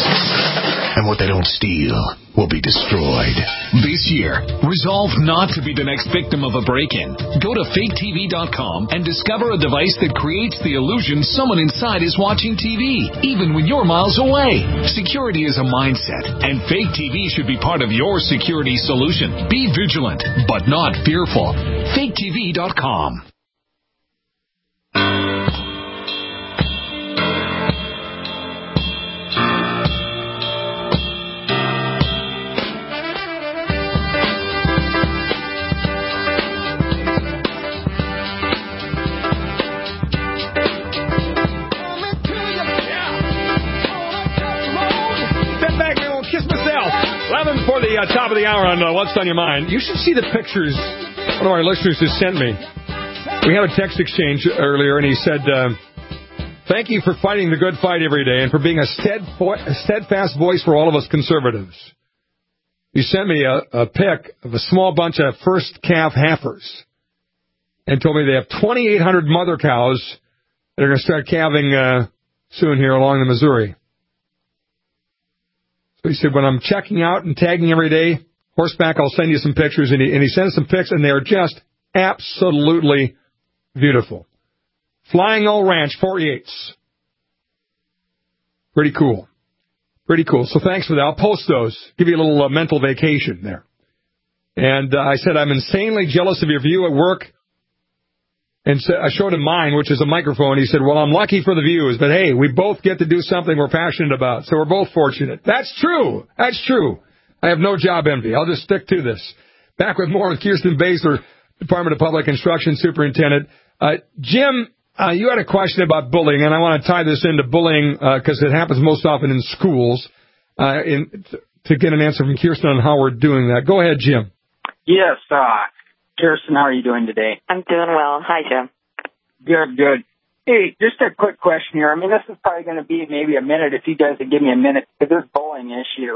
And what they don't steal will be destroyed. This year, resolve not to be the next victim of a break-in. Go to fake T V dot com and discover a device that creates the illusion someone inside is watching T V, even when you're miles away. Security is a mindset, and Fake T V should be part of your security solution. Be vigilant, but not fearful. fake T V dot com. For the uh, top of the hour on uh, What's on Your Mind, you should see the pictures one of our listeners has sent me. We had a text exchange earlier, and he said, uh, thank you for fighting the good fight every day and for being a, steadfo- a steadfast voice for all of us conservatives. He sent me a, a pic of a small bunch of first calf heifers and told me they have twenty-eight hundred mother cows that are going to start calving uh, soon here along the Missouri. So he said, when I'm checking out and tagging every day, horseback, I'll send you some pictures. And he, and he sends some pics, and they are just absolutely beautiful. Flying Old Ranch, forty-eights. Pretty cool. Pretty cool. So thanks for that. I'll post those. Give you a little uh, mental vacation there. And uh, I said, I'm insanely jealous of your view at work. And so I showed him mine, which is a microphone. He said, well, I'm lucky for the views, but hey, we both get to do something we're passionate about, so we're both fortunate. That's true. That's true. I have no job envy. I'll just stick to this. Back with more with Kirsten Baszler, Department of Public Instruction Superintendent. Uh, Jim, uh, you had a question about bullying, and I want to tie this into bullying because uh, it happens most often in schools, uh, in, to get an answer from Kirsten on how we're doing that. Go ahead, Jim. Yes, uh, Kirsten, how are you doing today? I'm doing well. Hi, Jim. Good, good. Hey, just a quick question here. I mean, this is probably going to be maybe a minute if you guys would give me a minute, because this bullying issue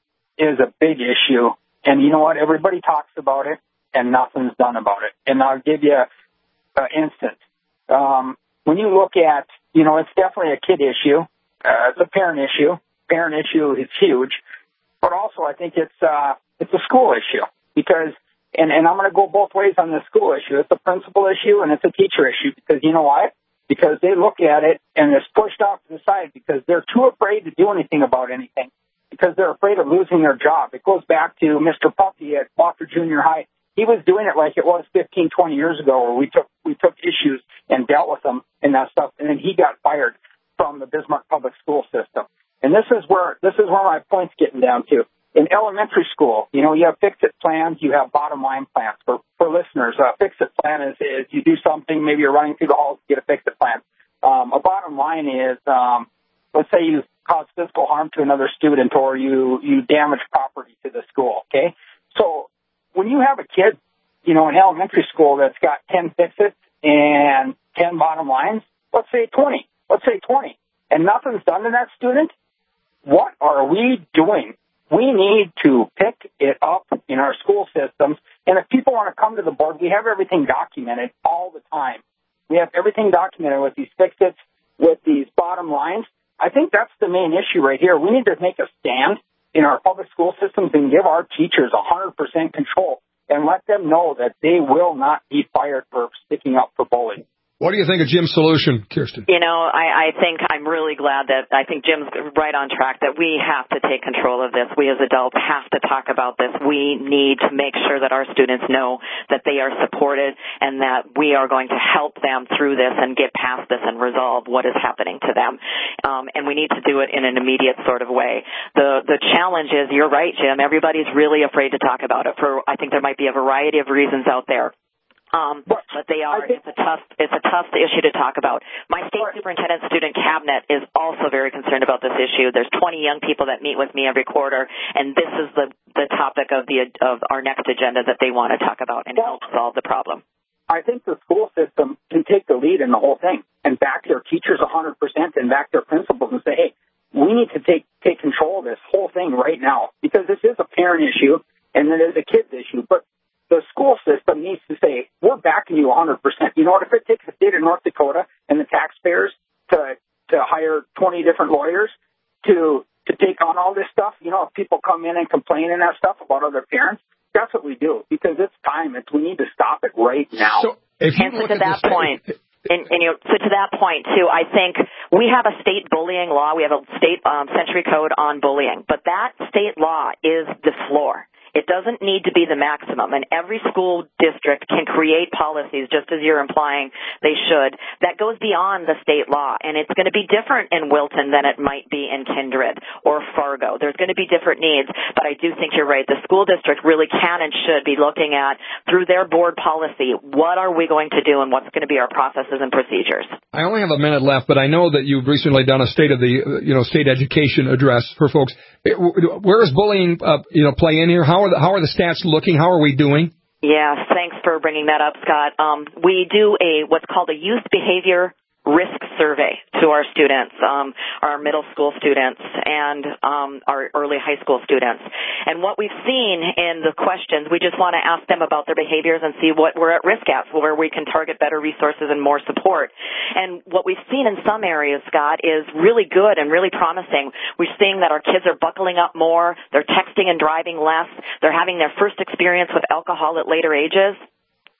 is a big issue. And you know what? Everybody talks about it, and nothing's done about it. And I'll give you an instance. Um, when you look at, you know, it's definitely a kid issue. Uh, it's a parent issue. Parent issue is huge. But also I think it's uh, it's a school issue because And, and I'm going to go both ways on the school issue. It's a principal issue and it's a teacher issue because you know why? Because they look at it and it's pushed off to the side because they're too afraid to do anything about anything because they're afraid of losing their job. It goes back to Mister Puffy at Wofford Junior High. He was doing it like it was fifteen, twenty years ago where we took we took issues and dealt with them and that stuff, and then he got fired from the Bismarck Public School System. And this is where this is where my point's getting down to. In elementary school, you know, you have fix-it plans, you have bottom-line plans. For for listeners, a fix-it plan is, is you do something, maybe you're running through the halls to get a fix-it plan. Um, a bottom line is, um, let's say you cause physical harm to another student or you, you damage property to the school, okay? So when you have a kid, you know, in elementary school that's got ten fix-its and ten bottom lines, let's say twenty, let's say twenty, and nothing's done to that student, what are we doing? We need to pick it up in our school systems. And if people want to come to the board, we have everything documented all the time. We have everything documented with these fix-its, with these bottom lines. I think that's the main issue right here. We need to make a stand in our public school systems and give our teachers one hundred percent control and let them know that they will not be fired for sticking up for bullying. What do you think of Jim's solution, Kirsten? You know, I, I think I'm really glad that I think Jim's right on track that we have to take control of this. We as adults have to talk about this. We need to make sure that our students know that they are supported and that we are going to help them through this and get past this and resolve what is happening to them. Um, and we need to do it in an immediate sort of way. The the challenge is, you're right, Jim, everybody's really afraid to talk about it. For I think there might be a variety of reasons out there. Um, but they are, it's a tough, it's a tough issue to talk about. My state superintendent student cabinet is also very concerned about this issue. There's twenty young people that meet with me every quarter, and this is the, the topic of the, of our next agenda that they want to talk about and help solve the problem. I think the school system can take the lead in the whole thing and back their teachers one hundred percent and back their principals and say, hey, we need to take, take control of this whole thing right now because this is a parent issue and it is a kid's issue, but the school system needs to say, we're backing you one hundred percent. You know what? If it takes the state of North Dakota and the taxpayers to to hire twenty different lawyers to to take on all this stuff, you know, if people come in and complain and that stuff about other parents, that's what we do because it's time. It's, we need to stop it right now. So if you and so to that point, and, and you know, so to that point too, I think we have a state bullying law. We have a state um, century code on bullying, but that state law is the floor. It doesn't need to be the maximum, and every school district can create policies, just as you're implying they should, that goes beyond the state law, and it's going to be different in Wilton than it might be in Kindred or Fargo. There's going to be different needs, but I do think you're right. The school district really can and should be looking at, through their board policy, what are we going to do and what's going to be our processes and procedures. I only have a minute left, but I know that you've recently done a state of the, you know, state education address for folks. Where is bullying, uh, you know, play in here? How are the, how are the stats looking? How are we doing? Yes, thanks for bringing that up, Scott. Um, we do a what's called a youth behavior risk survey to our students, um, our middle school students, and um, our early high school students. And what we've seen in the questions, we just want to ask them about their behaviors and see what we're at risk at, where we can target better resources and more support. And what we've seen in some areas, Scott, is really good and really promising. We're seeing that our kids are buckling up more, they're texting and driving less, they're having their first experience with alcohol at later ages.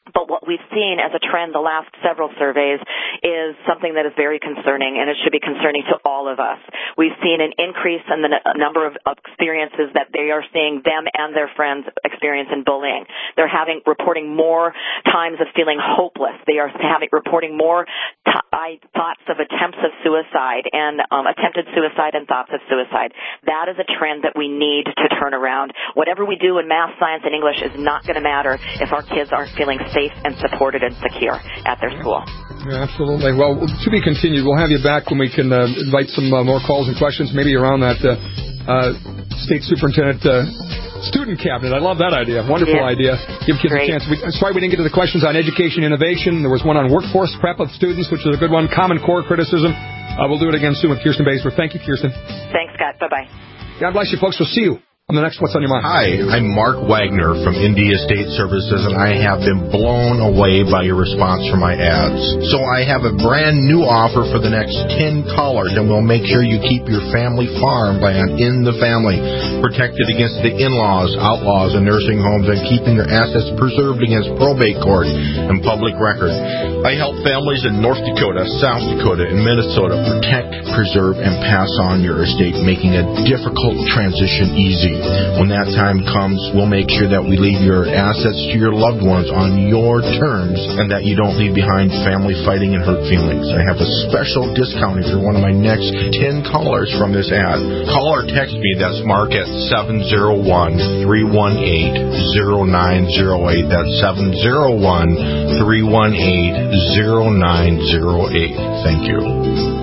But what we've seen as a trend the last several surveys is something that is very concerning, and it should be concerning to all of us. We've seen an increase in the n- number of, of experiences that they are seeing them and their friends experience in bullying. They're having reporting more times of feeling hopeless. They are having reporting more t- thoughts of attempts of suicide and um, attempted suicide and thoughts of suicide. That is a trend that we need to turn around. Whatever we do in math, science, and English is not going to matter if our kids aren't feeling safe and supported and secure at their school. Yeah, absolutely. Well, to be continued. We'll have you back when we can uh, invite some uh, more calls and questions, maybe around that uh, uh, state superintendent uh, student cabinet. I love that idea. Wonderful yeah. idea. Give kids Great. a chance. We, sorry we didn't get to the questions on education innovation. There was one on workforce prep of students, which is a good one. Common Core criticism. Uh, we'll do it again soon with Kirsten Baser. Thank you, Kirsten. Thanks, Scott. Bye-bye. God bless you, folks. We'll see you on the next What's on Your Mind. Hi, I'm Mark Wagner from India State Services, and I have been blown away by your response for my ads. So I have a brand new offer for the next ten callers, and we'll make sure you keep your family farmland in the family, protected against the in-laws, outlaws, and nursing homes, and keeping your assets preserved against probate court and public record. I help families in North Dakota, South Dakota, and Minnesota protect, preserve, and pass on your estate, making a difficult transition easy. When that time comes, we'll make sure that we leave your assets to your loved ones on your terms and that you don't leave behind family fighting and hurt feelings. I have a special discount if you're one of my next ten callers from this ad. Call or text me, that's Mark, at seven oh one, three one eight, oh nine oh eight. That's seven oh one, three one eight, oh nine oh eight. Thank you.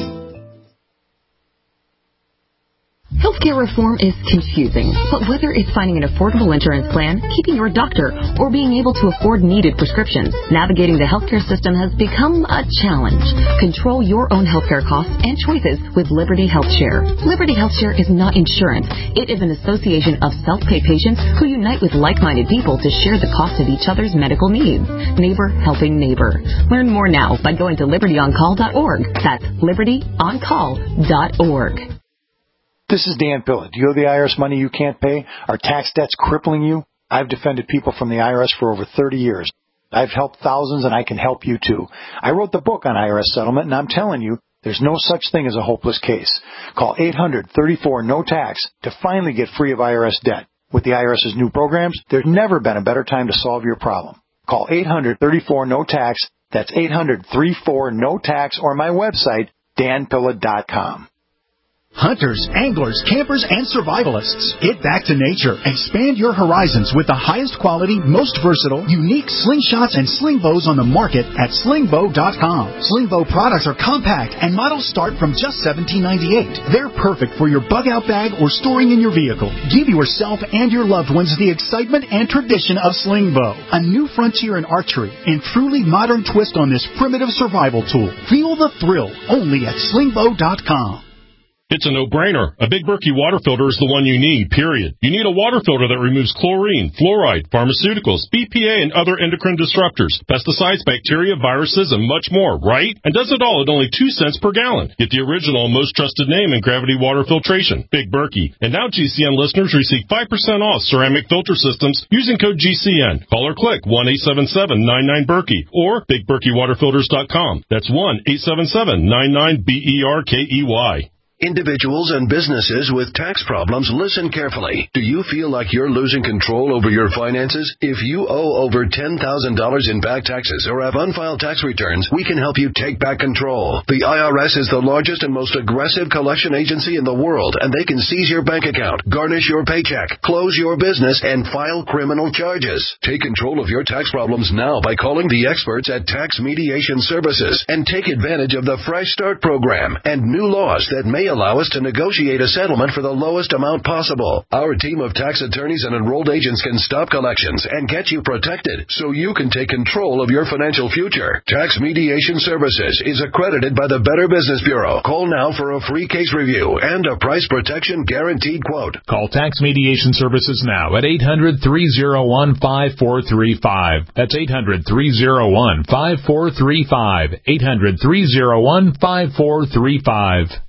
Healthcare reform is confusing, but whether it's finding an affordable insurance plan, keeping your doctor, or being able to afford needed prescriptions, navigating the healthcare system has become a challenge. Control your own healthcare costs and choices with Liberty HealthShare. Liberty HealthShare is not insurance. It is an association of self-pay patients who unite with like-minded people to share the cost of each other's medical needs. Neighbor helping neighbor. Learn more now by going to liberty on call dot org. That's liberty on call dot org. This is Dan Pilla. Do you owe the I R S money you can't pay? Are tax debts crippling you? I've defended people from the I R S for over thirty years. I've helped thousands, and I can help you, too. I wrote the book on I R S settlement, and I'm telling you, there's no such thing as a hopeless case. Call eight hundred, thirty-four, no tax to finally get free of I R S debt. With the IRS's new programs, there's never been a better time to solve your problem. Call eight hundred, thirty-four, no tax. That's eight hundred, thirty-four, no tax, or my website, dan pilla dot com. Hunters, anglers, campers, and survivalists. Get back to nature. Expand your horizons with the highest quality, most versatile, unique slingshots and sling bows on the market at sling bow dot com. Sling bow products are compact and models start from just seventeen ninety-eight. They're perfect for your bug-out bag or storing in your vehicle. Give yourself and your loved ones the excitement and tradition of sling bow. A new frontier in archery and truly modern twist on this primitive survival tool. Feel the thrill only at sling bow dot com. It's a no-brainer. A Big Berkey water filter is the one you need, period. You need a water filter that removes chlorine, fluoride, pharmaceuticals, B P A, and other endocrine disruptors, pesticides, bacteria, viruses, and much more, right? And does it all at only two cents per gallon. Get the original and most trusted name in gravity water filtration, Big Berkey. And now G C N listeners receive five percent off ceramic filter systems using code G C N. Call or click one eight seven seven, nine nine, Berkey or big berkey water filters dot com. That's one eight seven seven, nine nine, B E R K E Y. Individuals and businesses with tax problems, listen carefully. Do you feel like you're losing control over your finances? If you owe over ten thousand dollars in back taxes or have unfiled tax returns, we can help you take back control. The I R S is the largest and most aggressive collection agency in the world, and they can seize your bank account, garnish your paycheck, close your business, and file criminal charges. Take control of your tax problems now by calling the experts at Tax Mediation Services and take advantage of the Fresh Start program and new laws that may allow us to negotiate a settlement for the lowest amount possible. Our team of tax attorneys and enrolled agents can stop collections and get you protected so you can take control of your financial future. Tax Mediation Services is accredited by the Better Business Bureau. Call now for a free case review and a price protection guaranteed quote. Call Tax Mediation Services now at eight hundred, three oh one, five four three five. That's eight hundred, three oh one, five four three five. eight hundred, three oh one, five four three five.